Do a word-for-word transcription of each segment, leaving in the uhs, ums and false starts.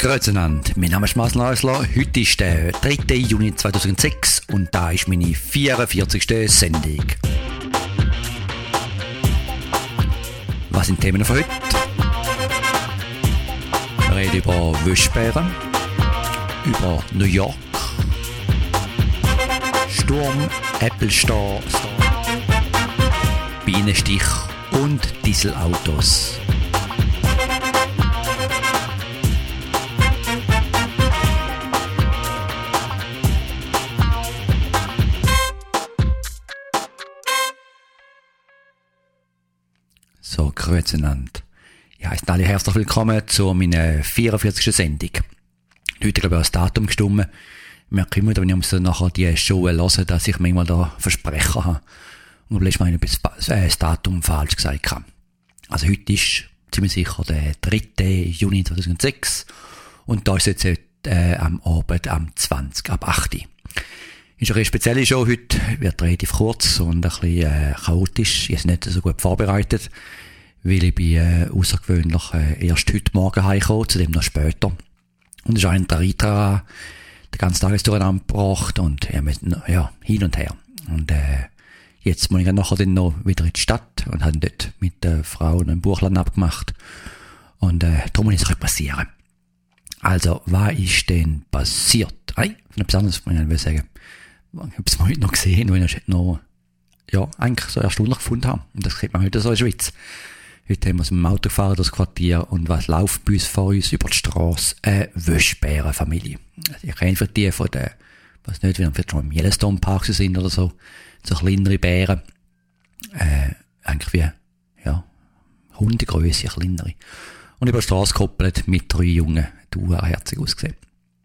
Grüezi einander, mein Name ist Marcel Häusler. Heute ist der dritte Juni zweitausendsechs und da ist meine vierundvierzigste Sendung. Was sind die Themen von heute? Wir reden über Wüschbären, über New York, Sturm, Äppelstar, Bienenstich und Dieselautos. So, grüezi einander. Ja, heißt alle herzlich willkommen zu meiner vierundvierzigsten Sendung. Heute glaube ich das Datum gestimmt. Ich merke immer, wenn ich so nachher die Show höre, dass ich manchmal da Versprechen habe. Und letztes Mal das Datum falsch gesagt habe. Also heute ist ziemlich sicher der dritte Juni zweitausendsechs und da ist jetzt äh, am Abend am zwanzig ab acht Uhr. Ist eine spezielle Show heute, wird relativ kurz und ein bisschen äh, chaotisch. Ich bin nicht so gut vorbereitet, weil ich bin äh, außergewöhnlich äh, erst heute Morgen heimgekommen, zudem noch später. Und es ist ein Rita den ganzen Tag ist durcheinander gebracht und ja, mit, ja, hin und her. Und äh, jetzt muss ich dann nachher dann noch wieder in die Stadt und habe dort mit der Frau einen Buchladen abgemacht. Und äh, darum muss es auch passieren. Also, was ist denn passiert? Hey, etwas anderes muss ich sagen. Ich habe es mal heute noch gesehen, weil ich noch, ja, eigentlich so erstaunlich gefunden habe. Und das sieht man heute so in der Schweiz. Heute haben wir so mit dem Auto gefahren durchs Quartier und was läuft bei uns vor uns über die Strasse? Eine Wöschbärenfamilie. Also ich kenne für die von der, weiß nicht, wie wir vielleicht schon im Yellowstone Park sind oder so, so kleinere Bären. Äh, eigentlich wie, ja, Hundegröße, kleinere. Und über die Strasse gekoppelt mit drei Jungen, die herzig ausgesehen.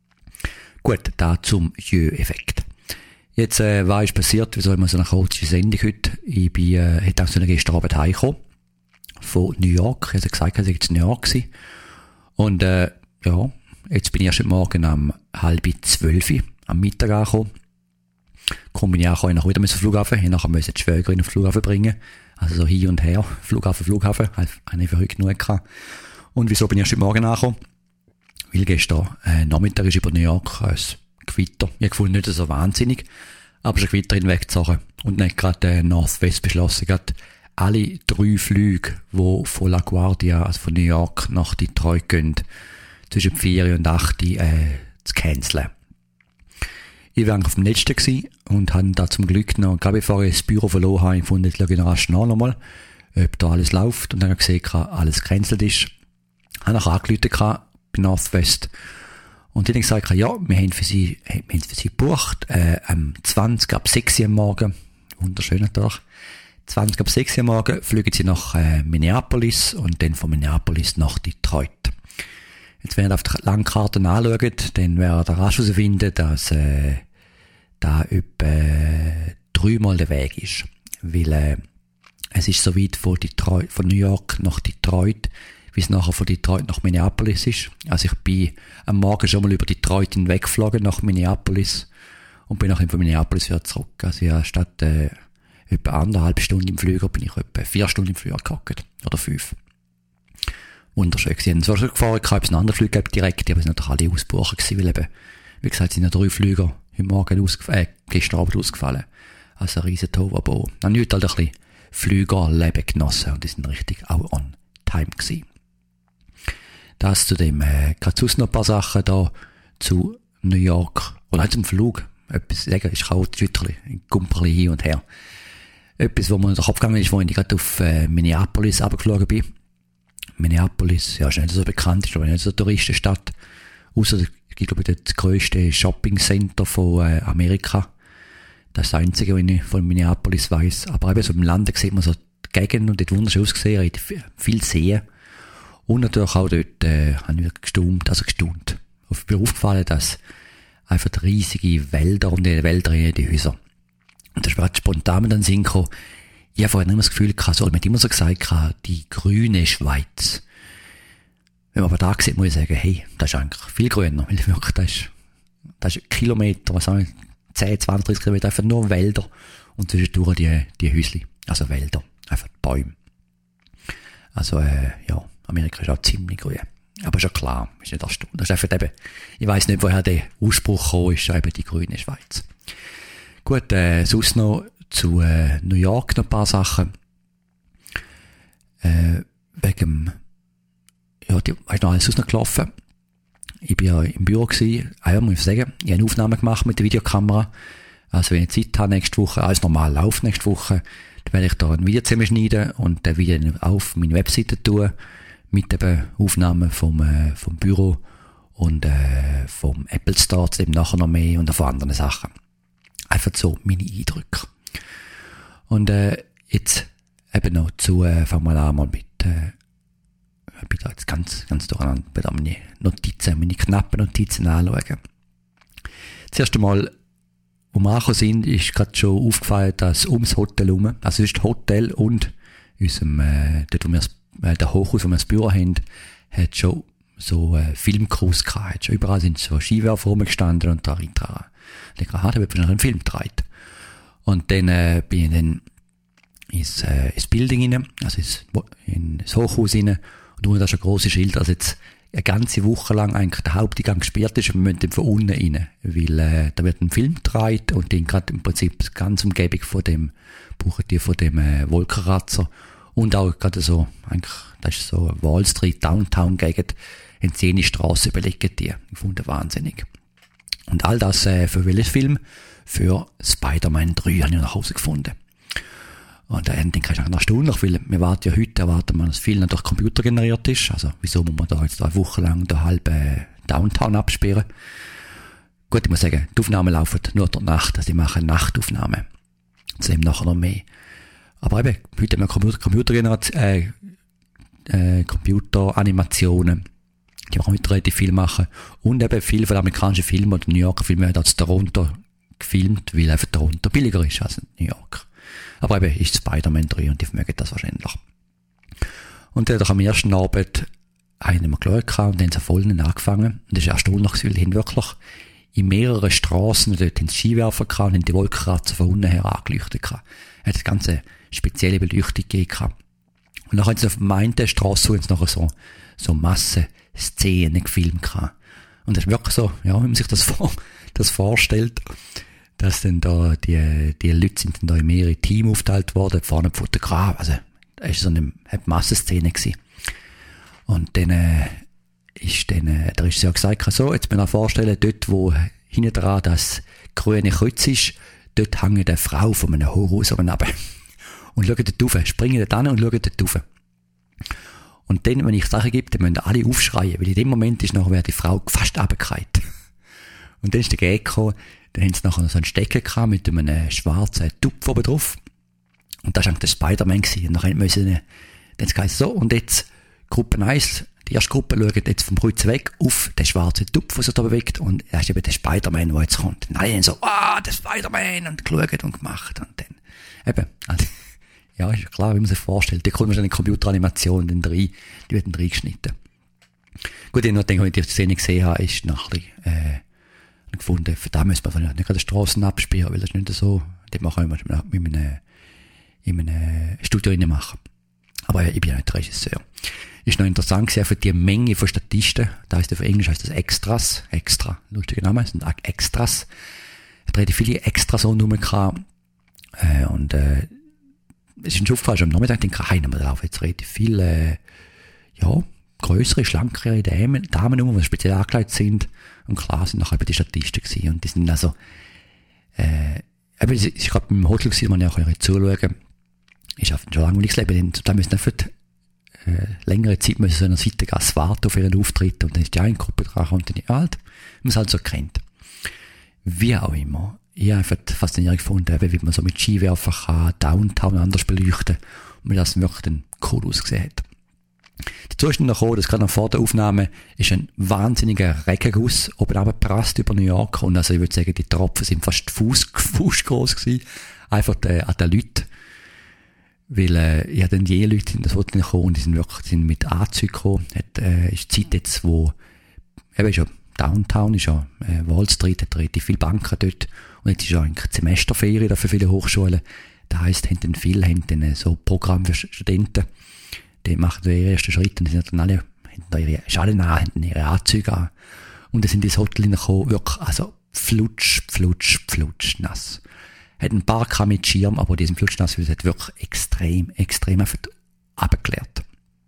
Gut, da zum Jö-Effekt. Jetzt, äh, was ist passiert? Wieso haben wir so eine kurze Sendung heute? Ich bin, äh, hätte auch so eine gestern Abend heimgekommen. Von New York. Ich habe gesagt, ich war in New York gewesen. Und, äh, ja, jetzt bin ich erst heute Morgen um halb zwölf am Mittag angekommen. Komm, bin ich auch noch wieder mit dem Flughafen. Ich nachher müssen die Schwägerin auf den Flughafen bringen. Also so hin und her. Flughafen, Flughafen. Habe ich für heute genug gehabt. Und wieso bin ich erst heute Morgen angekommen? Weil gestern, äh, Nachmittag ist über New York ein Gewitter. Ich habe gefunden, nicht so wahnsinnig. Aber es ist ein Gewitter hinweggezogen. Und dann hat gerade äh, Northwest beschlossen, gerade alle drei Flüge, die von LaGuardia, also von New York nach Detroit gehen, zwischen vier und acht äh, zu canceln. Ich war eigentlich auf dem letzten gewesen und habe da zum Glück noch, gerade bevor ich das Büro verloren habe, gefunden, ich schaue rasch nach nochmal, ob da alles läuft. Und dann habe ich gesehen, alles gecancelt ist. Ich habe nachher angerufen bei Northwest. Und die haben gesagt, ja, wir haben für sie, wir haben für sie gebucht, äh, am zwanzig ab sechs Uhr am Morgen. Wunderschön natürlich. zwanzig ab sechs Uhr am Morgen fliegen sie nach äh, Minneapolis und dann von Minneapolis nach Detroit. Jetzt, wenn ihr auf die Landkarten anschaut, dann werdet ihr rasch herausfinden, dass äh, da etwa äh, dreimal der Weg ist. Weil äh, es ist so weit von, Detroit, von New York nach Detroit, wie es nachher von Detroit nach Minneapolis ist. Also ich bin am Morgen schon mal über Detroit hinweggeflogen nach Minneapolis und bin nachher von Minneapolis wieder zurück. Also ja, statt äh, etwa anderthalb Stunden im Flüger bin ich etwa vier Stunden im Flüger gehockt. Oder fünf. Wunderschön. Sie haben zwar schon gefahren, ich habe einen anderen Flug gehabt direkt, aber es sind natürlich alle ausgebucht gewesen, weil eben, wie gesagt, sind ja drei Flüger heute Morgen ausgefallen, äh, gestern Abend ausgefallen. Also ein riesen Tohuwabohu. Dann heute halt ein bisschen Flügerleben genossen und die sind richtig auch on time gewesen. Das zu dem, äh, gerade sonst noch ein paar Sachen da zu New York, oder auch zum Flug. Etwas sagen, ist chaotisch, ein Gumperli hin und her. Etwas, wo mir in den Kopf gegangen ist, wo ich gerade auf äh, Minneapolis runtergeflogen bin. Minneapolis, ja, ist nicht so bekannt, ist aber nicht so eine Touristenstadt. Ausser, ich glaube, das grösste Shopping-Center von äh, Amerika. Das ist das Einzige, was ich von Minneapolis weiss. Aber eben so im Land sieht man so die Gegend und dort wunderschön ausgesehen, viel Seen. Und natürlich auch dort, äh, habe ich wirklich gestaunt, also gestaunt. Ich bin aufgefallen, dass einfach riesige Wälder und die Wälder in die Häuser. Und das war spontan mit den Sinn gekommen. Ich habe vorhin immer das Gefühl gehabt, so, man hat immer so gesagt, die grüne Schweiz. Wenn man aber da sieht, muss ich sagen, hey, das ist eigentlich viel grüner. Weil wirklich, das ist, das ist Kilometer, was sagen wir, zehn, zwanzig, dreißig Kilometer, einfach nur Wälder. Und zwischendurch die, die Häusli. Also Wälder. Einfach Bäume. Also, äh, ja, Amerika ist auch ziemlich grün. Aber ist ja klar, ist nicht erstaunlich. Das ist einfach eben, ich weiss nicht, woher der Ausspruch gekommen ist, eben die grüne Schweiz. Gut, äh, sonst noch zu äh, New York noch ein paar Sachen. Äh, wegen, ja, die, weißt du noch, alles sonst noch gelaufen. Ich bin ja im Büro gewesen, ah ja, muss ich sagen, ich habe eine Aufnahme gemacht mit der Videokamera. Also wenn ich Zeit habe nächste Woche, alles normal läuft nächste Woche, dann werde ich da ein Video zusammenschneiden und dann wieder auf meine Webseite tun, mit eben Aufnahmen vom, äh, vom Büro und äh, vom Apple Store, eben nachher noch mehr und von anderen Sachen. Einfach so meine Eindrücke. Und äh, jetzt eben noch zu, äh, fangen wir an mal mit, äh, ich bin da jetzt ganz, ganz durcheinander, bei meine Notizen, meine knappen Notizen anschauen. Zuerst einmal, wo wir angekommen sind, ist gerade schon aufgefallen, dass ums Hotel herum, also es ist das Hotel und unserem, äh, dort, wo wir das, äh, der Hochhaus, wo wir das Büro haben, hat schon so äh, Filmcrews gehabt. Hat schon überall sind so Skiwerfer rumgestanden und da rein dran. Ich dachte, aha, da wird wahrscheinlich ein Film gedreht. Und dann äh, bin ich dann ins, äh, ins Building rein, also ins, in das Hochhaus rein, und unten da ist ein grosses Schild, dass jetzt eine ganze Woche lang eigentlich der Haupteingang gesperrt ist und wir müssen dann von unten rein, weil äh, da wird ein Film gedreht und den gerade im Prinzip ganz Umgebung von dem, brauchen die von dem äh, Wolkenkratzer und auch gerade so, eigentlich, das ist so Wall Street, Downtown-Gegend, in zehn Straßen überlegen die. Ich fand das wahnsinnig. Und all das äh, für welches Film? Für Spider-Man drei habe ich nach Hause gefunden. Und äh, dann denke ich nach Stunde, weil wir warten ja heute, erwarten wir, dass viel durch Computer generiert ist. Also wieso muss man da jetzt eine Woche lang da halb äh, Downtown absperren? Gut, ich muss sagen, die Aufnahmen laufen nur durch Nacht, also ich mache Nachtaufnahmen. Zu dem nachher noch mehr. Aber eben, heute haben wir Computer, Computer generiert, äh, äh, Computeranimationen. Die wir auch heute relativ viel machen. Und eben viele von den amerikanischen Filmen oder New Yorker Filmen werden als Toronto gefilmt, weil einfach Toronto billiger ist als New York. Aber eben ist Spider-Man drei und die vermögen das wahrscheinlich. Und dann am ersten Abend haben wir geschaut und dann sind voll angefangen. Und das ist erstaunlich, weil die haben wirklich in mehreren Straßen dort haben Skiwerfer gehabt und haben die Wolkenkratzer von unten her angeleuchtet gehabt. Es hat eine ganz spezielle Beleuchtung gegeben. Und dann haben sie auf der einen Straße nachher so, so Massenszenen gefilmt gehabt. Und das ist wirklich so, ja, wenn man sich das, vor, das vorstellt, dass dann da die, die Leute sind dann da in mehrere Teams aufgeteilt worden, vorne Fotograf, also, das war so eine, eine Massenszene gewesen. Und dann, äh, ist dann, äh, der Regisseur gesagt, so, jetzt müssen wir vorstellen, dort, wo hinten dran das grüne Kreuz ist, dort hängt eine Frau von einem Hochhaus runter. Und schauen dort rauf, springen dort hin und schauen dort rauf. Und dann, wenn ich Sachen gebe, dann müssen alle aufschreien, weil in dem Moment ist nachher die Frau fast runtergefallen. Und dann ist der Gag gekommen, dann haben sie nachher so einen Stecker gehabt mit einem schwarzen Tupf oben drauf. Und das war eigentlich der Spider-Man gewesen. Und dann müssen sie, dann haben sie gesagt, so, und jetzt Gruppe eins, die erste Gruppe schaut jetzt vom Kreuz weg auf den schwarzen Tupf, der sich da bewegt. Und das ist eben der Spider-Man, der jetzt kommt. Und alle haben so, ah, der Spider-Man, und geschaut und gemacht. Und dann, eben, also, ja, ist klar, wie man sich vorstellt. Da kommt wahrscheinlich eine Computeranimation, dann rein, die wird dann reingeschnitten. Gut, ich noch denke, wenn ich die Szene gesehen habe, ist nachher, äh, gefunden, für da müssen wir nicht gerade Strassen absperren, weil das ist nicht so, das machen wir mit einem, in einem Studio rein machen. Aber ich bin ja nicht der Regisseur. Ist noch interessant gewesen, für die Menge von Statisten, da heißt auf Englisch heißt das Extras, Extra, lustiger Name, das sind Extras. Es hat viele Extras so Nummern gehabt, äh, und, äh, es ist schon aufgefallen, schon am Nachmittag denke ich, hey, da laufen jetzt relativ viele, äh, ja, grössere, schlankere Damen, Damen, die speziell angekleidet sind. Und klar sind nachher eben die Statisten gewesen. Und die sind also, äh, eben, ich, ich glaube, im Hotel gewesen, man ja auch ein bisschen zuschauen. Ist auch schon langweiliges Leben. Da müssen einfach, äh, längere Zeit müssen so in einer Seitengasse warten auf ihren Auftritt. Und dann ist die eine Gruppe dran und dann die alt. Man es halt so kennt. Wie auch immer. Ich habe einfach faszinierend gefunden, eben, wie man so mit Skiwerfer kann, Downtown anders beleuchten. Und wie das wirklich dann cool ausgesehen hat. Dazu ist dann noch gekommen, dass gerade noch vor der Aufnahme ist ein wahnsinniger Regenguss oben runtergeprasst über New York. Und also ich würde sagen, die Tropfen sind fast Fuß, Fuß groß gewesen. Einfach äh, an den Leuten. Weil, äh, ich habe dann die Leute in das Hotel gekommen und die sind wirklich, die sind mit Anzügen gekommen. Hat, äh, ist die Zeit jetzt, wo, eben ist ja Downtown, ist ja, äh, Wall Street, hat relativ viele Banken dort. Und jetzt ist ja eigentlich Semesterferien da für viele Hochschulen. Das heisst, haben dann viele, haben dann so Programm für Studenten. Die machen den ersten Schritt und die sind dann alle haben da ihre Schalen an, haben ihre Anzüge an. Und dann sind ins Hotel hineingekommen, wirklich, also flutsch, flutsch, flutsch, nass. Hat ein paar Gramm mit Schirm, aber diesen Flutschnass hat wirklich extrem, extrem einfach abgeklärt.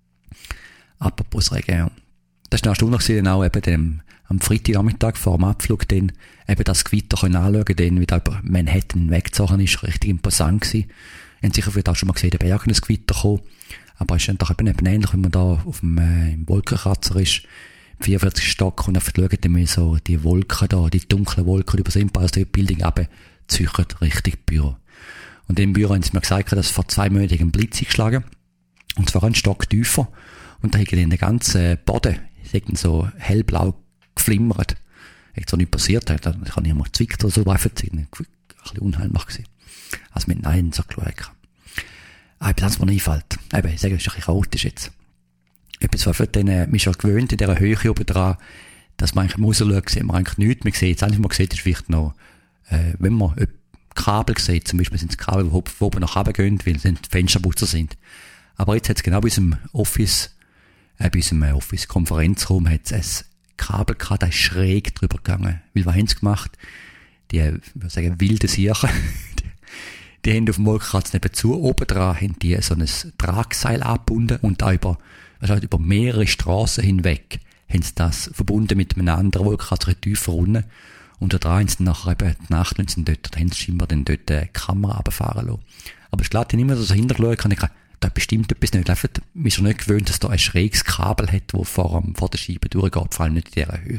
Apropos Regen, ja. Das war eine Stunde gewesen, auch eben dem, am Freitagnachmittag vor dem Abflug, dann eben das Gewitter können anschauen, dann wieder über Manhattan weggezogen ist, richtig imposant gewesen. Wir haben sicher vielleicht auch schon mal gesehen, den Bergen ein Gewitter kommen, aber es ist dann doch eben, eben ähnlich, wenn man da auf dem, äh, im Wolkenkratzer ist, im vierundvierzigsten Stock, und einfach schaut, dann so die Wolken da, die dunklen Wolken, die über das Empire State Building runter ziehen, richtig Büro. Und im Büro haben sie mir gesagt, dass vor zwei Monaten ein Blitz eingeschlagen, und zwar einen Stock tiefer, und da hat den ganzen Boden, ist so hellblau geflimmert. Echt so nicht passiert, da kann ich mal gezwickt oder so, einfach ein bisschen unheimlich gewesen. Also mit Nein so geschaut. Ah, etwas, was mir einfällt. Eben, ich sage, es ist ein bisschen chaotisch jetzt. Etwas, was für den, man ist ja gewöhnt in dieser Höhe oben dran, dass man eigentlich rausschaut, sieht man eigentlich nichts. Man sieht, das Einzige, was man sieht, ist vielleicht noch, äh, wenn man Kabel sieht, zum Beispiel sind es Kabel, die oben nach oben gehen, weil es Fensterputzer sind. Aber jetzt hat es genau bei unserem Office, äh, bei unserem Office-Konferenzraum hat es ein Kabel gehabt, das ist schräg drüber gegangen. Weil, was haben sie gemacht? Die, ich würde sagen, wilde Siechen. die, die haben auf dem Wolkenkratzer nebenzu, oben dran haben die so ein Tragseil angebunden und auch über, also über mehrere Strassen hinweg haben sie das verbunden mit einem anderen Wolkenkratzer tiefer unten. Und da dran haben sie nachher eben die Nacht, wenn sie dort, da haben sie scheinbar dann dort die Kamera runterfahren lassen. Aber ich glaube, die haben immer so hintergeschaut, kann ich sagen, da bestimmt etwas nicht. Einfach, man ist ja nicht gewöhnt, dass da ein schräges Kabel hat, das vor, vor der Scheibe durchgeht, vor allem nicht in dieser Höhe.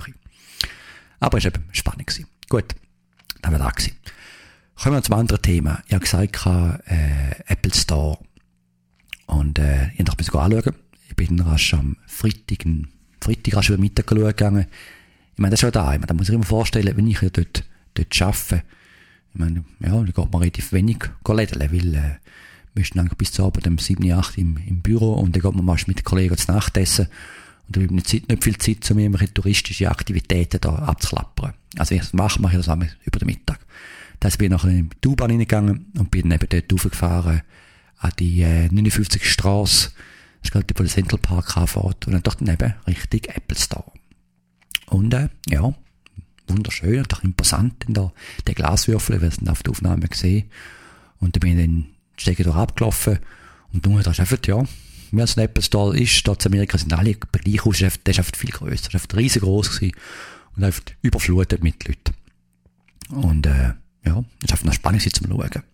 Aber es war eben spannend gewesen. Gut, das war das gewesen. Kommen wir zum anderen Thema. Ich habe gesagt, äh, Apple Store. Und, äh, ich musste mich anschauen. Ich bin rasch am Freitag, am Freitag rasch über Mittag gegangen. Ich meine, das ist schon da. Ich meine, da muss ich mir vorstellen, wenn ich ja dort, dort arbeite. Ich meine, ja, da geht man relativ wenig lädeln, weil, äh, wir sind dann bis zu Abend um sieben, acht im, im Büro, und dann geht man meist mit den Kollegen zu Nacht essen, und da bleibt nicht, Zeit, nicht viel Zeit, um irgendwelche touristische Aktivitäten da abzuklappern. Also ich mache, mache ich das einmal über den Mittag. Das bin ich nachher in die U-Bahn reingegangen und bin eben dort raufgefahren an die äh, neunundfünfzigste Strasse. Das ist gerade über den Central Park anfährt, und dann dort neben richtig Apple Store. Und äh, ja, wunderschön und auch imposant in der, der Glaswürfel, wir haben es auf der Aufnahme gesehen. Und dann bin ich dann Stege durch abgelaufen, und nun, da ist einfach, ja, wie es ein Apple Store ist, da in Amerika sind alle gleich aus, der ist einfach viel grösser, der ist einfach riesengroß gewesen und einfach überflutet mit Leuten. Und, äh, ja, es ist einfach noch spannend zum Schauen.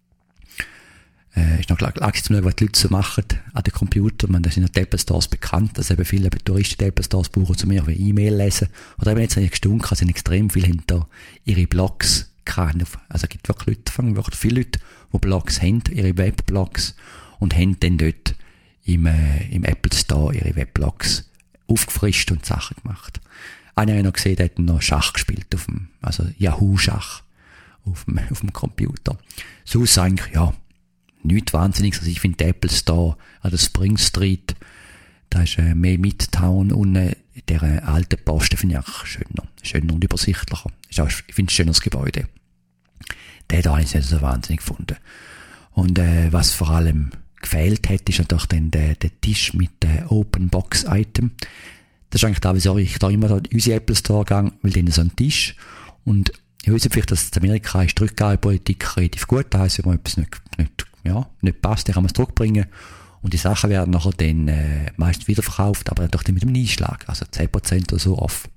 Äh, ist noch lag zum Schauen, was die Leute so machen an den Computern. Man, da sind ja die Apple Stores bekannt, dass eben viele eben Touristen die Apple Stores buchen, zu mir wie E-Mail lesen. Oder eben jetzt habe ich gestunken, sind extrem viele, haben da ihre Blogs gehabt. Also es gibt wirklich Leute, fangen wirklich viele Leute, die Blogs haben, ihre Webblogs, und haben dann dort im, äh, im Apple Store ihre Webblogs aufgefrischt und Sachen gemacht. Einer habe ich noch gesehen, der hat noch Schach gespielt, auf dem, also Yahoo-Schach, auf dem, auf dem Computer. So ist eigentlich, ja, nichts Wahnsinniges. Also ich finde den Apple Store an der Spring Street, da ist äh, mehr Midtown unten, der äh, alte Posten finde ich auch schöner, schöner und übersichtlicher. Ist auch, ich finde es ein schönes Gebäude. Den da habe ich nicht so wahnsinnig gefunden. Und äh, was vor allem gefehlt hat, ist natürlich dann der, der Tisch mit den Open Box Item. Das ist eigentlich da, wieso ich da immer da in unsere Apple Store gehe, weil dann so ein Tisch. Und ich weiß vielleicht, dass in Amerika ist die Rückgabepolitik relativ gut. Das heisst, wenn man etwas nicht, nicht, ja, nicht passt, dann kann man es zurückbringen. Und die Sachen werden nachher dann äh, meist wiederverkauft, aber dann doch mit einem Einschlag, also zehn Prozent oder so off.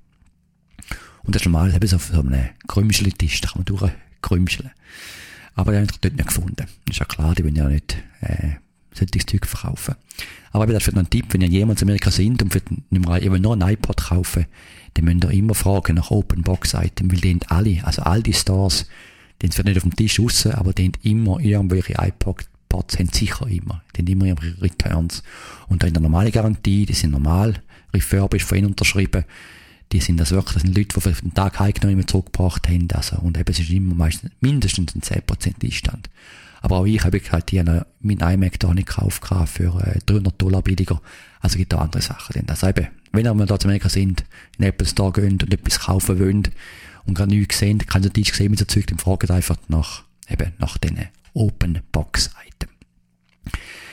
Und das ist normal, eben so auf so einem Krümschel-Tisch, da kann man durchkrümscheln. Aber den habe ich dort nicht gefunden. Das ist ja klar, die wollen ja nicht äh, solches Zeug verkaufen. Aber das ist vielleicht noch ein Tipp, wenn ihr jemals in Amerika sind und ihr wollt nur ein iPod kaufen, dann müsst ihr immer fragen nach Open Box Item, weil die haben alle, also all die Stores, die haben es nicht auf dem Tisch raus, aber die haben immer irgendwelche iPods, haben sicher immer. Die haben immer ihre Returns. Und da in der normalen Garantie, die sind normal, refurbished von ihnen unterschrieben, die sind das wirklich, das sind Leute, die für den Tag heimgenommen zurückgebracht haben, also, und eben, es ist immer meistens mindestens ein zehn Prozent Einstand. Aber auch ich habe halt hier meinen iMac da nicht gekauft für äh, dreihundert Dollar billiger. Also gibt da andere Sachen. Denn das eben, wenn ihr mal da zu Amerika sind, in den Apple Store gehen und etwas kaufen wollt und gerade nichts sehen, kann ihr nichts sehen mit so Zeug, dann fragt einfach nach, eben, nach diesen Open Box Item.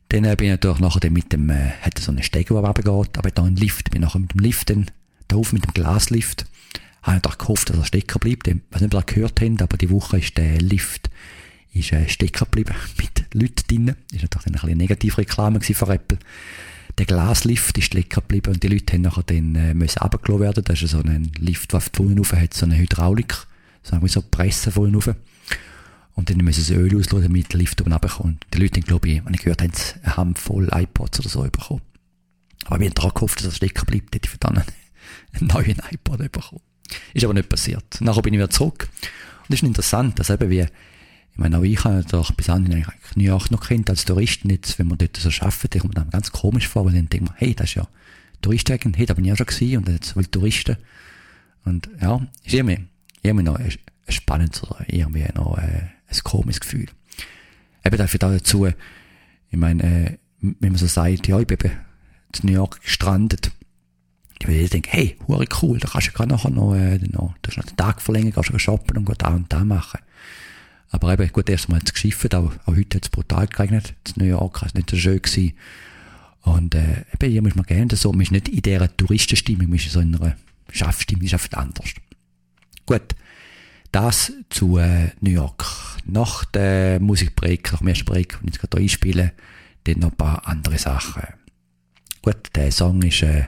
Dann bin ich natürlich nachher dann mit dem, äh, hatte so einen Steg, der runtergeht, aber dann einen Lift, bin nachher mit dem Lift dann da auf, mit dem Glaslift. Habe ich doch gehofft, dass er stecken bleibt. Ich weiß nicht, ob ihr das gehört habt, aber die Woche ist der Lift ist, äh, stecken geblieben, mit Leuten drinnen. Das war natürlich eine kleine Negativreklame für Apple. Der Glaslift ist stecken geblieben und die Leute haben nachher dann, äh, müssen runtergelassen werden. Das ist so ein Lift, der von unten rauf hat, so eine Hydraulik, so wie so Presse von unten rauf. Und dann müssen sie Öl auslösen, damit der Lift oben runterkommt. Die Leute haben, glaube ich, wenn ich gehört habe, eine Handvoll iPods oder so bekommen. Aber ich habe daran gehofft, dass er stecken bleibt, hätte ich dann einen, einen neuen iPod bekommen. Ist aber nicht passiert. Nachher bin ich wieder zurück. Und das ist interessant, dass eben wie, ich meine, auch ich habe doch bis anhin eigentlich New York noch kennt als Touristen. Jetzt, wenn man dort so arbeitet, ich komme mir dann ganz komisch vor, weil dann denkt man, hey, das ist ja Touristenwagen, hey, da bin ich auch schon gewesen, und jetzt will Touristen. Und ja, ist irgendwie, irgendwie noch ein spannendes oder irgendwie noch äh, ein komisches Gefühl. Eben dafür dazu, ich meine, äh, wenn man so sagt, ja, ich bin eben in New York gestrandet, ich würde denken, hey, hure cool, da kannst du gerade nachher noch, äh, noch, da hast du noch den Tag verlängern, kannst du shoppen und da und da machen. Aber eben, gut, erst mal hat es geschifft, auch, auch heute hat es brutal geregnet, in New York, es war nicht so schön gewesen. Und, äh, eben, hier muss man gerne so, man ist nicht in dieser Touristenstimmung, man ist so in einer Schaffstimmung, das ist einfach anders. Gut, das zu, äh, New York. Nach der Musikbreak, nach dem ersten Break, den ich jetzt gerade hier einspiele, dann noch ein paar andere Sachen. Gut, der Song ist, äh,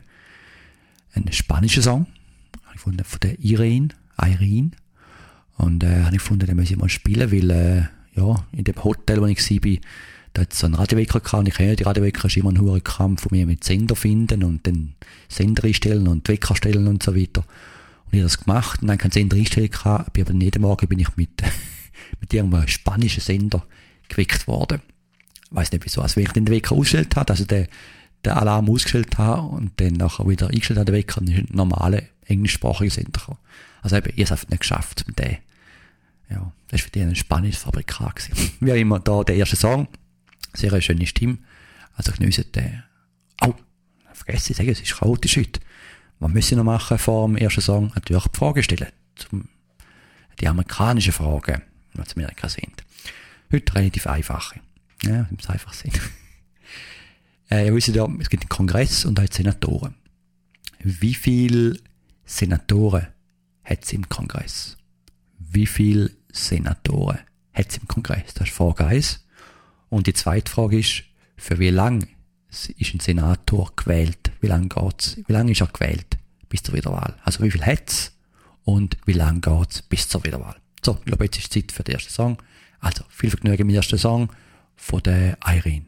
ein spanischer Song, habe ich gefunden, von der Irene, Irene. Und, äh, habe ich gefunden, den muss ich mal spielen, weil, äh, ja, in dem Hotel, wo ich war, da hat es so einen Radiowecker gehabt, und ich kenne die Radiowecker, ist immer ein hoher Kampf von mir mit Sender finden und dann Sender einstellen und Wecker stellen und so weiter. Und ich habe das gemacht und dann keinen Sender einstellen gehabt, aber jeden Morgen bin ich mit, mit irgendeinem spanischen Sender geweckt worden. Ich weiss nicht wieso, als wenn ich den Wecker ausgestellt habe, also der, den Alarm ausgestellt habe und dann nachher wieder eingestellt habe, den Wecker, und dann ist ein normaler englischsprachiger Sender gekommen. Also eben, ich habe es einfach nicht geschafft mit dem. Ja, das war für die ein spanisches Fabrikat gewesen. Wie immer da der erste Song, sehr eine schöne Stimme, also geniessen den, oh, vergessen ich sagen, es ist chaotisch heute. Was müssen wir noch machen vor dem ersten Song? Natürlich die Fragen stellen, zum, die amerikanischen Fragen, die in Amerika sind. Heute relativ einfache. Ja, das muss einfach sein. Äh, ihr wisst ja, es gibt einen Kongress und da hat Senatoren. Wie viele Senatoren hat es im Kongress? Wie viele Senatoren hat es im Kongress? Das ist Frage eins. Und die zweite Frage ist, für wie lange ist ein Senator gewählt? Wie lange geht's? Wie lange ist er gewählt bis zur Wiederwahl? Also wie viel hat's und wie lange geht's bis zur Wiederwahl? So, ich glaube, jetzt ist Zeit für den ersten Song. Also, viel Vergnügen mit dem ersten Song von der Irene.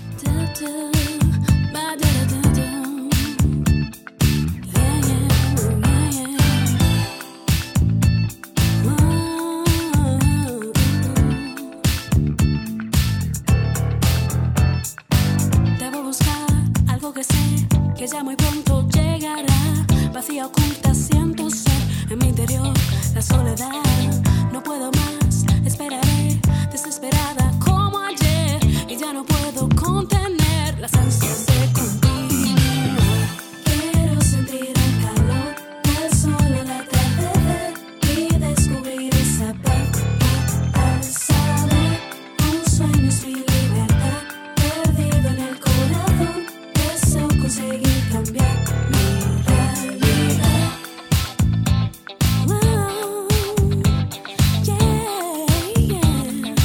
Que ya muy pronto llegará, vacía oculta siento ser en mi interior la soledad, no puedo más, esperaré desesperada como ayer y ya no puedo contener las ansias de contigo. Quiero sentir el calor del sol al atardecer y descubrir esa paz al saber un sueño es mi libertad, perdido en el corazón, deseo conseguir cambiar mi realidad. Oh, yeah, yeah.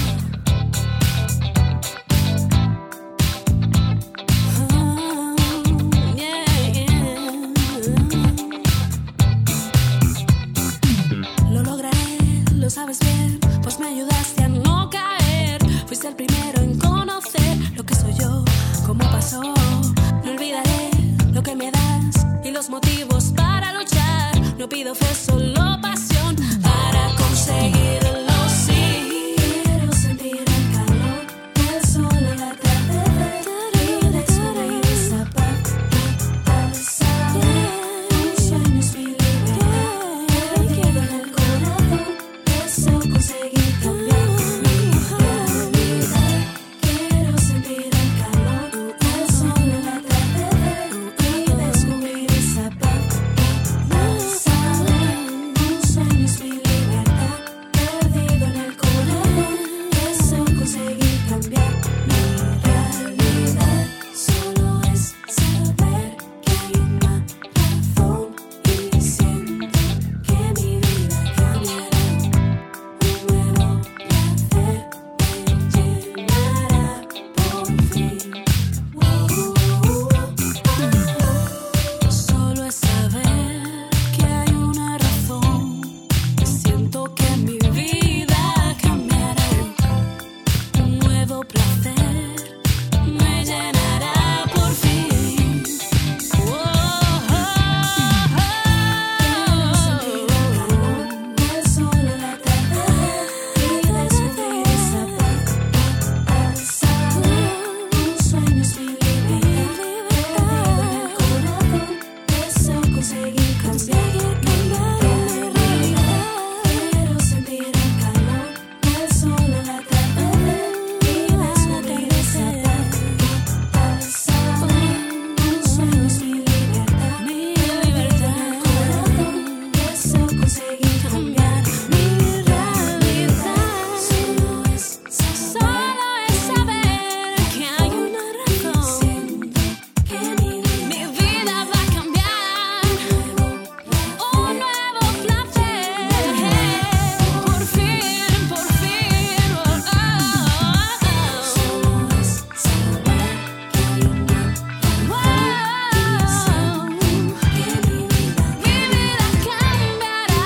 Oh, yeah, yeah. Lo lograré, lo sabes bien, pues me ayudaste a no caer. Fuiste el primero en conocer lo que soy yo, cómo pasó. No olvidaré lo que me das y los motivos para luchar. No pido fe, solo pasión para conseguirlo, sí. Quiero sentir el calor del sol al atardecer y descubrir esa paz al saber un sueño es mi libertad, perdido en el corazón, deseo conseguir cambiar mi realidad. Quiero sentir el calor del sol al atardecer y descubrir esa paz al saber conseguir cambiar, cambiar mi realidad. Quiero sentir el calor del sol en la tarde y descubrir esa paz. Un sueño es mi libertad, mi libertad. Corazón, deseo conseguir cambiar mi realidad. Solo es solo es saber que hay una razón. Que mi mi vida va a cambiar. Un nuevo placer. Por fin, por fin. Oh, oh, oh. Solo es saber que hay una razón. Que mi vida mi vida cambiará.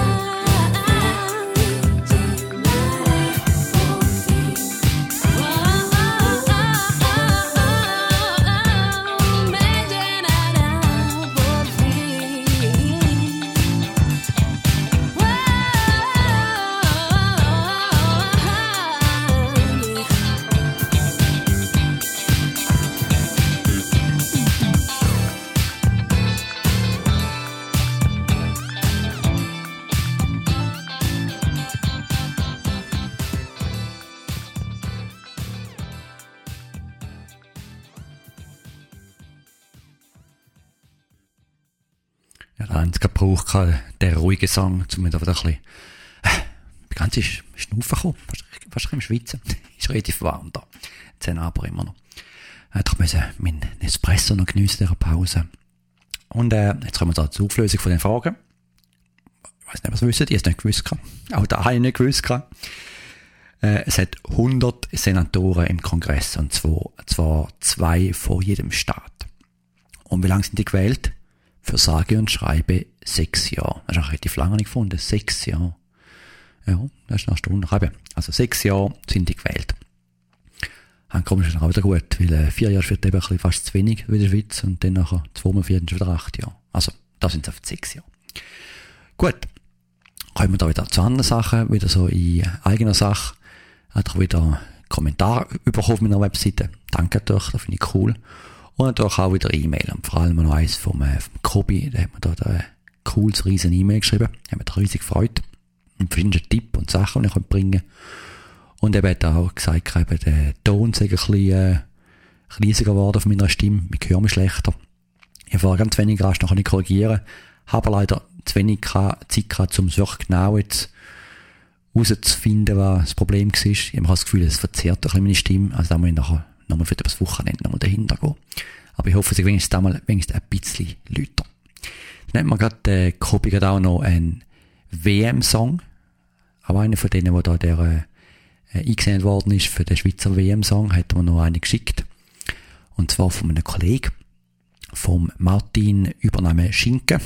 Llenará por fin. Oh, oh, oh, me llenará por fin. Ja, da haben sie gerade gebraucht, den ruhigen Song, um mir da wieder ein bisschen, äh, die ganze Schnaufen gekommen, fast, fast ein bisschen im Schwitzen. Ist relativ warm da. Zehn aber immer noch. Äh, ich musste meinen Espresso noch geniessen in dieser Pause. Und, äh, jetzt kommen wir da zur Auflösung von den Fragen. Ich weiss nicht, was wissen die, ich habe es nicht gewusst. Auch da habe ich nicht gewusst. Äh, es hat hundert Senatoren im Kongress, und zwar, zwar zwei von jedem Staat. Und wie lange sind die gewählt? Für sage und schreibe sechs Jahre. Das ist auch relativ lange nicht gefunden. Sechs Jahre. Ja, das ist eine Stunde. Also sechs Jahre sind die gewählt. Dann kommt es auch wieder gut, weil äh, vier Jahre wird eben ein bisschen fast zu wenig wie in der Schweiz, und dann nachher zwei vier ist wieder acht Jahre. Also, da sind es auf sechs Jahre. Gut. Kommen wir da wieder zu anderen Sachen, wieder so in eigener Sache. Hat auch wieder Kommentare bekommen auf meiner Webseite. Danke euch, das finde ich cool. Und natürlich auch wieder E-Mail. Und vor allem noch eins vom, äh, vom Kobi, der hat mir da ein cooles, riesen E-Mail geschrieben. Ich habe mich riesig gefreut. Und verschiedene Tipps und Sachen, die ich bringen kann. Und er hat auch gesagt, eben, der Ton sei ein bisschen, äh, riesiger geworden von meiner Stimme. Ich höre mich schlechter. Ich habe vorher ganz wenig Rast, noch nicht korrigieren. Habe leider zu wenig Zeit gehabt, um es wirklich genau jetzt herauszufinden, was das Problem war. Ich habe das Gefühl, es verzerrt ein bisschen meine Stimme. Also da muss ich nachher nochmal für das Wochenende nochmal dahinter gehen. Aber ich hoffe, es ist wenigstens einmal wenigstens ein bisschen lauter. Dann hat man gerade, äh, Kobi gerade auch noch einen W M-Song. Auch einer von denen, der da der, äh, eingesendet worden ist für den Schweizer W M-Song, hat man noch einen geschickt. Und zwar von einem Kollegen, vom Martin Übernahme Schinken,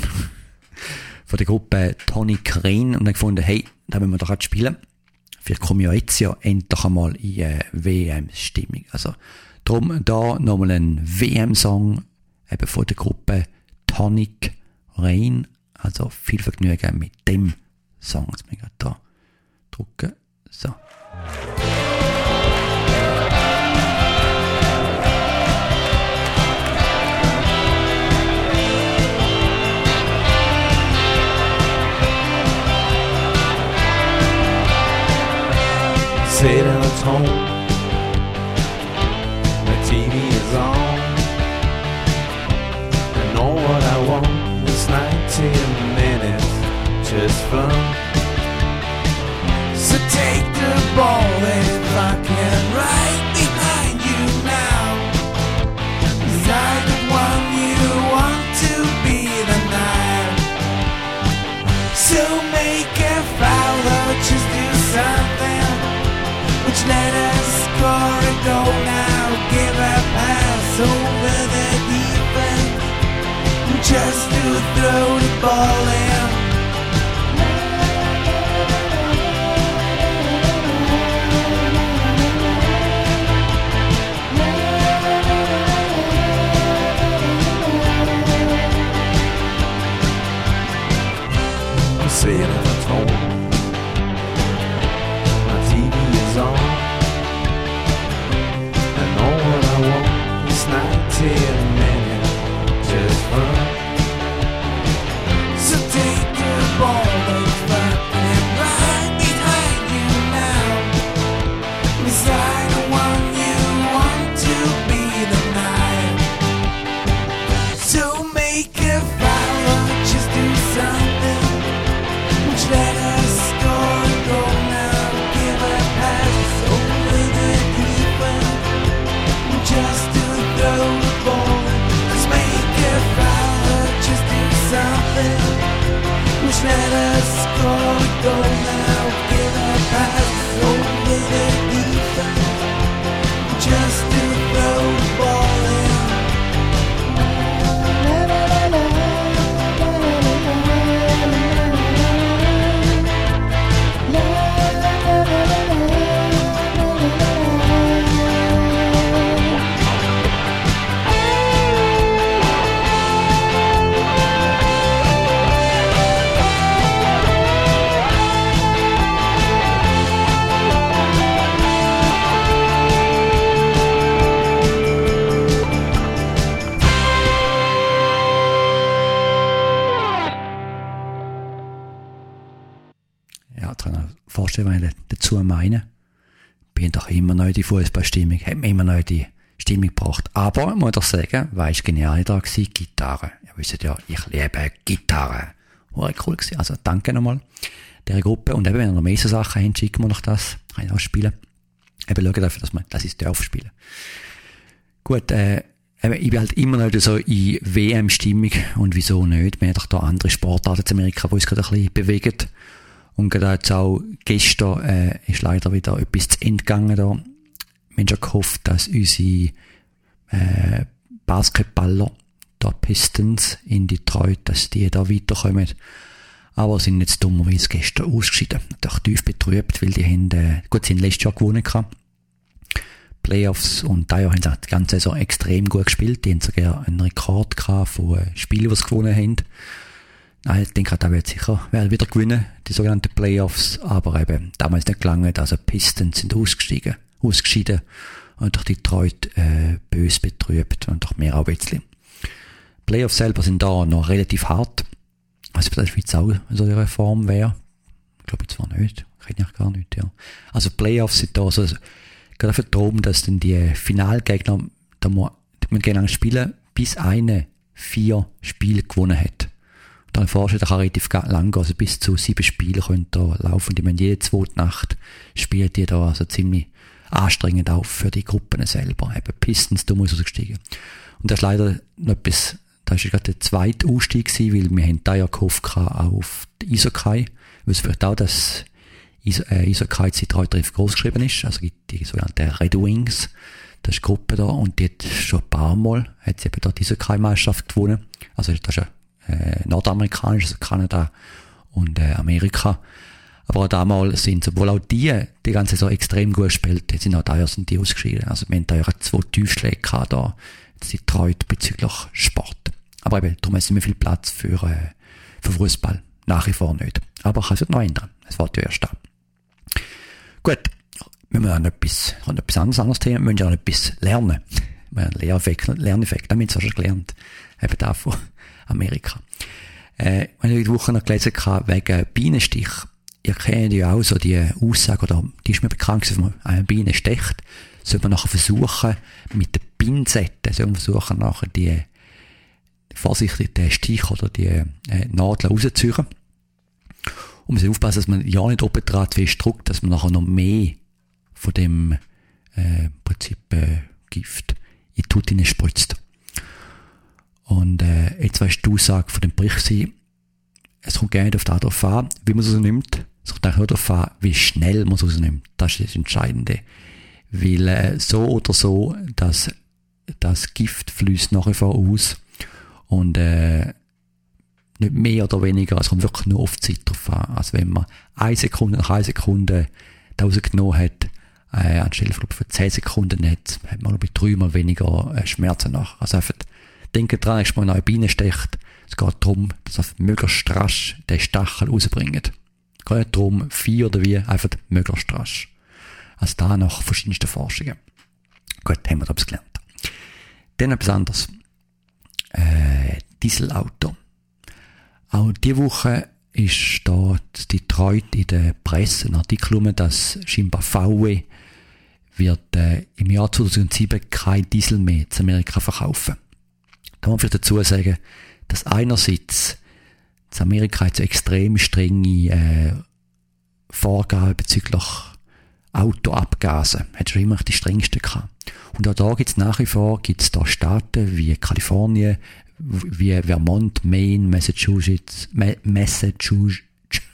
von der Gruppe Tony Crane, und dann gefunden, hey, da müssen wir doch gerade spielen. Vielleicht komme ich ja jetzt ja endlich einmal in äh, W M-Stimmung. Also, darum da nochmal ein W M-Song, eben von der Gruppe Tonic Rain. Also, viel Vergnügen mit dem Song. Jetzt muss ich gerade da drücken. So. Sitting at home, the T V is on. I know what I want, it's ninety minutes, just fun. So take the ball if I can right behind you now. 'Cause I'm the one you want to be tonight. So make a foul or just do something. Let us score a goal now, give a pass over the defense, just to throw the ball in. I'm sitting at home, my T V is on. ninety minutes, just fun. nothing. Which let us go, go now, give a pass over the ether, just to throw the ball in. Vorstellen, was ich dazu meine. Bin doch immer noch in die Fußballstimmung, hat mir immer noch in die Stimmung gebracht. Aber, ich muss doch sagen, war ich genial da gewesen, Gitarre. Ihr wisst ja, ich liebe Gitarre. War cool gewesen. Also, danke nochmal der Gruppe. Und eben, wenn ihr noch mehr so Sachen habt, schicken wir noch das. Kann ich auch spielen. Eben, schauen dafür, dass man, das ist darf spielen. Gut, äh, eben, ich bin halt immer noch so in W M-Stimmung. Und wieso nicht? Wir haben doch da andere Sportarten in Amerika, die uns gerade ein bisschen bewegen. Und gerade jetzt auch gestern äh, ist leider wieder etwas zu Ende gegangen da. Wir haben schon gehofft, dass unsere äh, Basketballer, da Pistons in Detroit, dass die da weiterkommen. Aber sind jetzt dummerweise gestern ausgeschieden. Natürlich tief betrübt, weil die haben, äh, gut, sie haben letztes Jahr gewonnen gehabt. Playoffs, und da Jahr haben sie die ganze Saison extrem gut gespielt. Die haben sogar einen Rekord gehabt von äh, Spielen, die sie gewonnen haben. Nein, ich denke, da wird sicher werden wieder gewinnen, die sogenannten Playoffs, aber eben damals nicht gelangt, also Pistons sind ausgestiegen, ausgeschieden und durch Detroit äh, bös betrübt und durch mehr auch ein bisschen. Playoffs selber sind da noch relativ hart, was in der Schweiz auch so eine Reform wäre. Ich glaube zwar nicht, kenne ich gar nicht, ja. Also Playoffs sind da so, gerade dafür darum, dass dann die Finalgegner, da muss man genau spielen, bis eine vier Spiele gewonnen hat. Dann vorstellen, da kann relativ lang gehen, also bis zu sieben Spiele können da laufen. Die man jede zweite Nacht spielt die da also ziemlich anstrengend auf für die Gruppen selber. Eben Pistons, da muss ausgestiegen. Und das ist leider noch etwas, das ist gerade der zweite Ausstieg gewesen, weil wir haben da ja gehofft auf die Eishockey. Weil es vielleicht auch, dass Eishockey in Detroit relativ groß geschrieben ist. Also gibt die sogenannten Red Wings. Das ist die Gruppe da und die hat schon ein paar Mal, hat sie eben da die Eishockey-Meisterschaft gewonnen. Also das ist ja Äh, nordamerikanisch, also Kanada und äh, Amerika. Aber auch damals sind, obwohl auch die, die ganze Saison extrem gut gespielt, sind auch da sind die ausgeschieden. Also wir haben da ja zwei Tiefschläge gehabt, da, jetzt Detroit bezüglich Sport. Aber eben, darum ist nicht mehr viel Platz für, äh, für Fußball. Nach wie vor nicht. Aber kann sich noch ändern. Es wird ja erst da. Gut. Wir müssen noch etwas, noch etwas anderes, anderes Thema, wir müssen ja noch etwas lernen. Wir haben einen Lehreffekt, Lerneffekt, damit haben wir schon gelernt. Eben davon. Amerika. Äh, ich habe die Woche noch gelesen wegen Bienenstich. Ihr kennt ja auch so die Aussage, oder die ist mir bekannt, dass man eine Biene stecht, soll man nachher versuchen, mit der Pinzette, soll man versuchen, nachher die, vorsichtig den Stich oder die äh, Nadel rauszuziehen. Und man soll aufpassen, dass man ja nicht oben dran fest drückt, dass man nachher noch mehr von dem äh, Prinzip äh, Gift in die Haut hineinspritzt. Und äh, jetzt weißt du die Aussage von dem Bericht sein, es kommt gar nicht auf das darauf an, wie man es rausnimmt, es kommt auch nur darauf an, wie schnell man es rausnimmt. Das ist das Entscheidende. Weil äh, so oder so, dass das Gift fließt nach wie vor aus und äh, nicht mehr oder weniger, es kommt wirklich nur auf die Zeit drauf an. Also wenn man eine Sekunde nach einer Sekunde da rausgenommen hat, äh, anstelle von zehn Sekunden hat, hat man bei dreimal weniger äh, Schmerzen nach. Also einfach denkt dran, ist man eine Biene stecht. Es geht darum, dass man möglichst rasch den Stachel rausbringt. Es geht nicht darum, vier oder wie, einfach möglichst rasch. Also da nach verschiedensten Forschungen. Gut, haben wir da etwas gelernt. Dann etwas anderes. Äh, Dieselauto. Auch diese Woche ist da Detroit in der Presse ein Artikel rum, dass scheinbar V W wird äh, im Jahr zweitausendsieben kein Diesel mehr zu Amerika verkaufen. Da muss man vielleicht dazu sagen, dass einerseits in Amerika jetzt extrem strenge äh, Vorgaben bezüglich Autoabgase, hat schon immer die strengsten gehabt. Und auch da gibt es nach wie vor gibt's da Staaten wie Kalifornien, wie Vermont, Maine, Massachusetts, Ma- Massachusetts,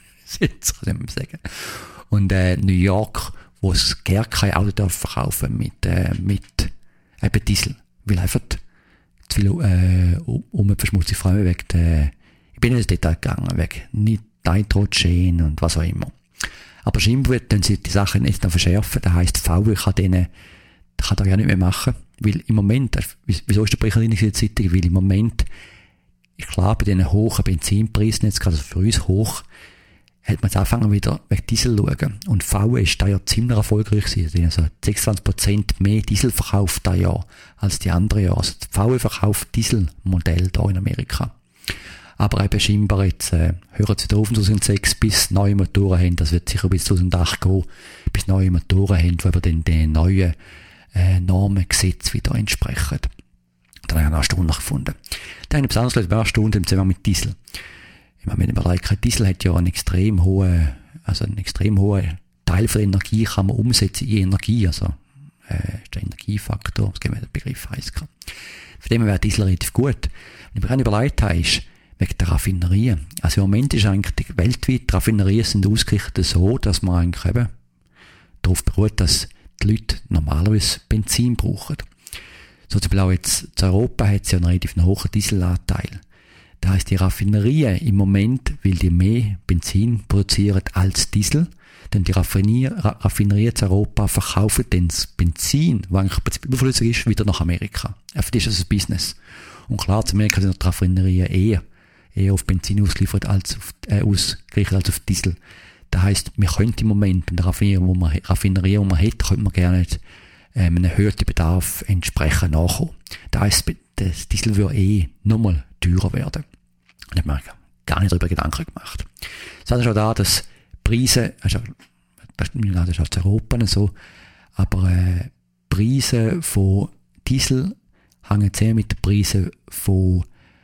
kann ich mal sagen, und äh, New York, wo es gar kein Auto darf verkaufen mit, äh, mit eben Diesel, weil einfach zu viel äh, Umweltverschmutzung, vor allem wegen der, ich bin nicht ins Detail gegangen, wegen Nitrogen und was auch immer. Aber scheinbar werden sie die Sachen jetzt noch verschärfen, das heisst, V W kann denen, kann das ja nicht mehr machen, weil im Moment, wieso ist der Bericht in der Zeitung, weil im Moment, ich glaube, bei diesen hohen Benzinpreisen, jetzt gerade für uns hoch, hat man jetzt angefangen wieder wegen Diesel zu schauen. Und V W ist da ja ziemlich erfolgreich gewesen. Also sechsundzwanzig Prozent mehr Diesel verkauft da Jahr als die anderen Jahre. Also V W verkauft Dieselmodell da in Amerika. Aber eben scheinbar jetzt, äh, hören sie auf, zweitausendsechs, bis neue Motoren haben. Das wird sicher bis zweitausendacht gehen, bis neue Motoren haben, die aber dann den neuen, äh, Normen, Gesetz wieder entsprechen. Das habe ich auch erstaunlich gefunden. Dann habe ich besonders erstaunt im Zusammenhang mit Diesel. Ich meine, wenn man überlegt, Diesel hat ja einen extrem hohen, also einen extrem hohen Teil von der Energie kann man umsetzen in Energie, also, äh, ist der Energiefaktor, das geben wir den Begriff heiss kann. Von dem her wäre Diesel relativ gut. Und ich mir gerade überlegt habe, ist, wegen der Raffinerien. Also im Moment ist eigentlich weltweit, die Raffinerien sind ausgerichtet so, dass man eigentlich eben darauf beruht, dass die Leute normalerweise Benzin brauchen. So zum Beispiel auch jetzt, in Europa hat es ja einen relativ hohen Dieselanteil. Das heisst, die Raffinerien im Moment, weil die mehr Benzin produzieren als Diesel, denn die Raffinerien in Europa verkaufen dann das Benzin, was eigentlich im Prinzip überflüssig ist, wieder nach Amerika. Für das ist es ein Business. Und klar, zu Amerika sind die Raffinerien eher, eher auf Benzin ausgeliefert als auf, äh, ausgerichtet als auf Diesel. Das heisst, wir könnten im Moment bei der Raffinerie, wo man, Raffinerie, die man hat, könnte man gerne ähm, einen erhöhten Bedarf entsprechend nachkommen. Das heisst, das Diesel würde eh nochmal teurer werden. Da hat man gar nicht darüber Gedanken gemacht. Das ist auch da, dass Preise, also, das ist aus Europa so, aber äh, Preise von Diesel hängen sehr mit den Preisen von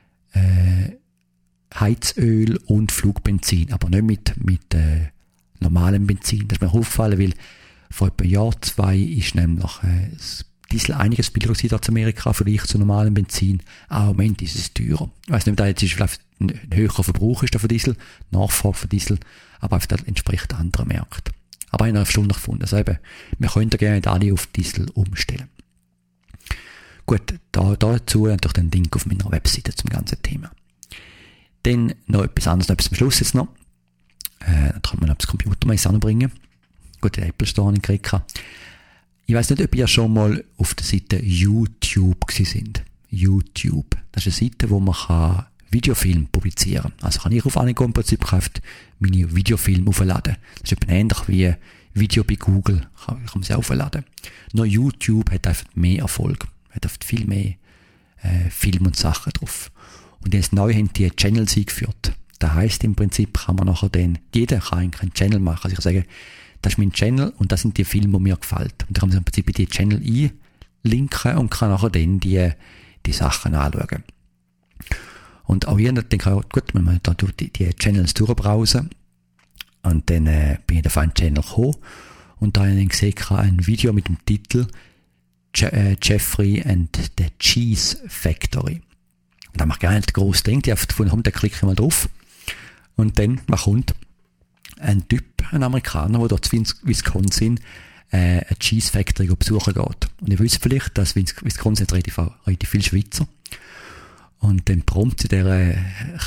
äh, Heizöl und Flugbenzin, aber nicht mit, mit äh, normalem Benzin. Das ist mir aufgefallen, weil vor etwa einem Jahr, zwei ist nämlich äh, das Diesel einiges billiger gewesen als Amerika, vielleicht zu normalem Benzin. Auch im Moment ist es teurer. Ich weiss nicht, jetzt ist vielleicht ein höherer Verbrauch ist da von Diesel, Nachfrage von Diesel, aber einfach das entspricht anderen Märkten. Aber ich habe eine Stunde gefunden. Also eben, wir könnten gerne alle auf Diesel umstellen. Gut, da, dazu natürlich den Link auf meiner Webseite zum ganzen Thema. Dann noch etwas anderes, noch etwas zum Schluss jetzt noch. Äh, da kann man noch das Computer mal anbringen. Gut, den Apple Store in Krika. Ich weiss nicht, ob ihr schon mal auf der Seite YouTube gewesen sind. YouTube. Das ist eine Seite, wo man kann Videofilm publizieren kann. Also kann ich auf Anhieb im Prinzip meine Videofilme aufladen. Das ist etwas ähnlich wie Video bei Google. Kann, kann man sie aufladen. Nur YouTube hat einfach mehr Erfolg. Hat einfach viel mehr äh, Filme und Sachen drauf. Und jetzt neu haben die Channels eingeführt. Das heisst, im Prinzip kann man nachher dann, jeder kann eigentlich einen Channel machen. Also ich kann sagen, das ist mein Channel und das sind die Filme, die mir gefallen. Und da kann man im Prinzip die Channel einlinken und kann nachher dann die, die Sachen anschauen. Und auch hier denke ich, auch, gut, wenn man da durch die, die Channels durchbrowsen und dann äh, bin ich auf einen Channel gekommen und da habe ich dann gesehen, ein Video mit dem Titel Je- äh, Jeffrey and the Cheese Factory. Und da mache ich gar nicht groß Ding, die auf den da klicke ich mal drauf und dann, was kommt? Ein Typ, ein Amerikaner, der dort in Wisconsin äh, eine Cheese Factory besuchen geht. Und ihr wisst vielleicht, dass Wisconsin relativ, relativ viel Schweizer. Und dann prompt in dieser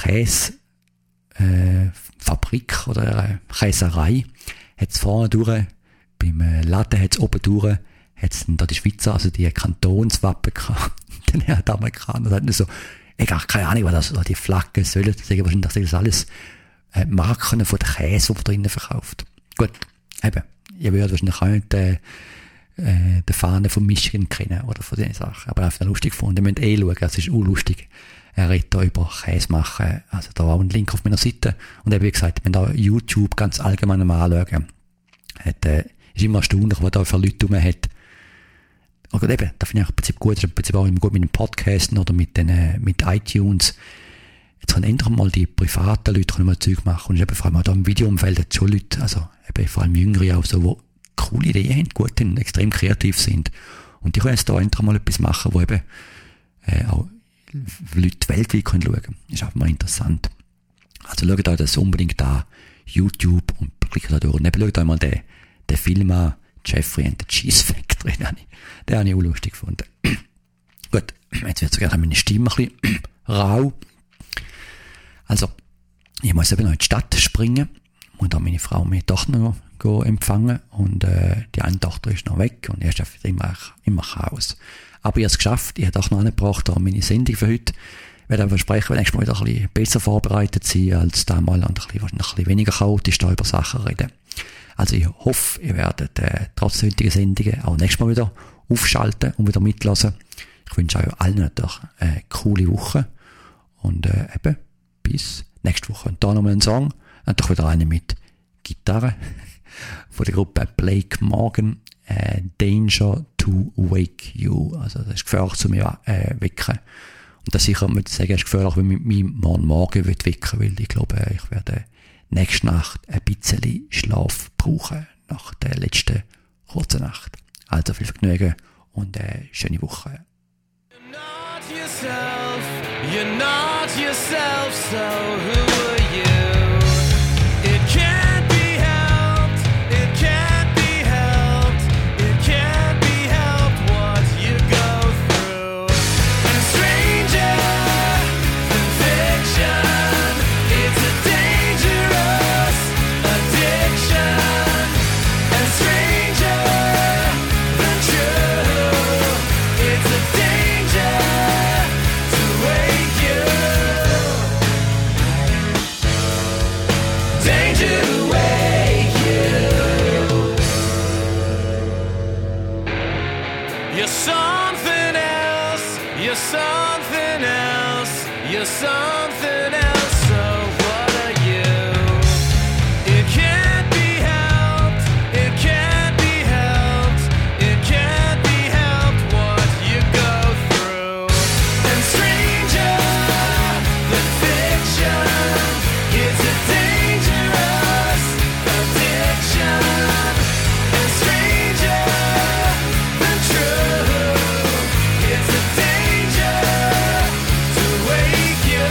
Käsefabrik äh, oder einer Käserei hat es vorne durch, beim Laden hat es oben durch, hat es dann da die Schweizer, also die Kantonswappen gehabt. Dann hat der Amerikaner hat nicht so, ich habe keine Ahnung, was das, was die Flaggen sollen. Das sagen wahrscheinlich, das ist alles äh, Marken von der Käse, die man drinnen verkauft. Gut, eben, ihr würdet wahrscheinlich auch nicht äh, äh, die Fahne von Michigan kennen oder von diesen Sachen. Aber einfach lustig gefunden. Ihr müsst eh schauen, es ist urlustig. Er redet da über Käse machen. Also da war auch ein Link auf meiner Seite. Und eben, wie gesagt, wenn da YouTube ganz allgemein mal anschauen, hat, äh, ist immer erstaunlich, was da für Leute rum hat. Oder eben, da finde ich im Prinzip gut, das ist im Prinzip auch immer gut mit den Podcasten oder mit den, äh, mit iTunes. Jetzt können endlich mal die privaten Leute können mal Zeug machen. Und eben vor allem auch da im Videoumfeld hat schon Leute, also eben vor allem Jüngere auch so, die coole Ideen haben, gut sind, extrem kreativ sind. Und die können jetzt da endlich mal etwas machen, wo eben, äh, auch Leute weltweit können schauen. Ist einfach mal interessant. Also schaut euch das unbedingt an, YouTube, und klickt da durch. Und eben schaut euch mal den, den Film an, Jeffrey and the Cheese Factory, den habe ich, den habe ich auch lustig gefunden. Gut, jetzt wird sogar meine Stimme ein bisschen rau. Also, ich muss eben noch in die Stadt springen und dann meine Frau und meine Tochter noch go empfangen, und äh, die eine Tochter ist noch weg und er ist einfach immer, immer Chaos. Aber ich habe es geschafft, ich habe auch noch angebracht, auch meine Sendung für heute. Ich werde einfach versprechen, nächstes Mal wieder ein bisschen besser vorbereitet sein als damals und ein bisschen, ein bisschen weniger chaotisch da über Sachen reden. Also ich hoffe, ihr werdet äh, trotz der heutigen Sendungen auch nächstes Mal wieder aufschalten und wieder mitlassen. Ich wünsche euch allen natürlich eine coole Woche und äh, eben bis nächste Woche. Und da nochmal ein Song, natürlich wieder eine mit Gitarre von der Gruppe Blake Morgan, äh, Danger to Wake You. Also das ist gefährlich zu mir äh, wecken. Und das sicher, würde ich sagen, ist gefährlich, wenn ich mich morgen morgen wecken will, weil ich glaube, ich werde nächste Nacht ein bisschen Schlaf brauchen nach der letzten kurzen Nacht. Also viel Vergnügen und eine schöne Woche. You're not yourself, you're not yourself, so who are you? It can't be helped, it can't be helped, it can't be helped what you go through. And stranger than fiction, it's a dangerous addiction. And stranger than true, it's a danger to wake you. Danger to wake you. You're something else, you're something else, you're something else, so what are you? It can't be helped, it can't be helped, it can't be helped what you go through. And stranger than fiction, it's a dangerous addiction. And stranger than true, it's a danger to wake you.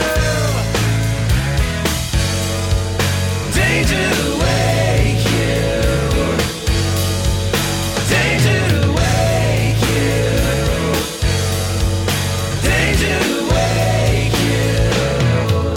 Danger to wake you. Danger to wake you. Danger to wake you.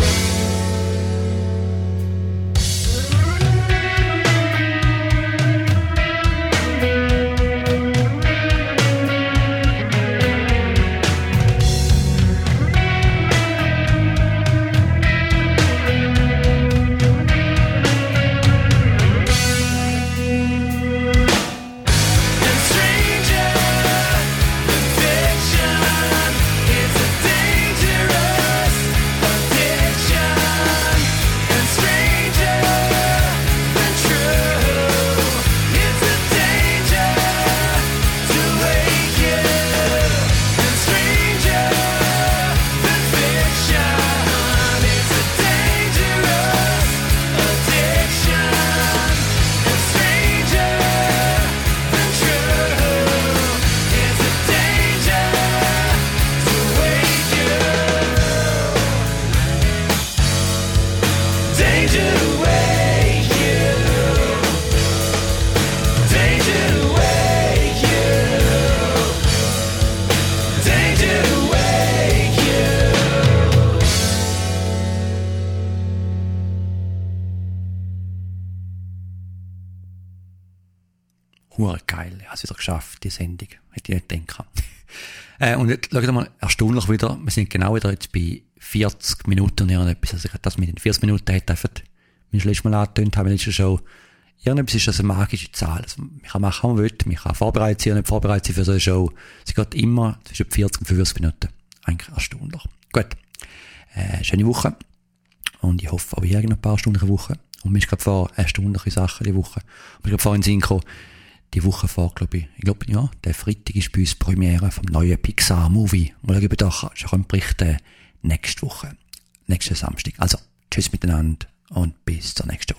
And stranger than fiction, it's a dangerous addiction. And stranger than true, it's a danger to wake you. And stranger than fiction, it's a dangerous addiction. And stranger than true, it's a danger to wake you. Danger to wake you. Danger to wake you. Danger to wake you. Hure geil, ich habe es wieder geschafft, die Sendung. Hätte ich nicht denken. äh, und jetzt schaut mal, erstaunlich wieder, wir sind genau wieder jetzt bei vierzig Minuten und irgendetwas. Also das mit den vierzig Minuten hat einfach, wie ich das letzte Mal angetönt habe, in der letzten Show, irgendetwas ist das eine magische Zahl. Also, man kann machen, was man will, man kann vorbereitet sein, nicht vorbereitet sein für so eine Show. Sie geht immer zwischen vierzig und fünfzig Minuten. Eigentlich erstaunlich. Gut, äh, schöne Woche. Und ich hoffe, auch hier noch ein paar Stunden in der Woche. Und mir ist gerade vor erstaunliche Sachen die Woche. Und ich habe vorhin in den Sinn gekommen, die Woche vor, glaube ich, ich glaube, ja, der Freitag ist bei uns die Premiere vom neuen Pixar-Movie. Mal schauen, ob ich da schon berichten nächste Woche, nächsten Samstag. Also, tschüss miteinander und bis zur nächsten Woche.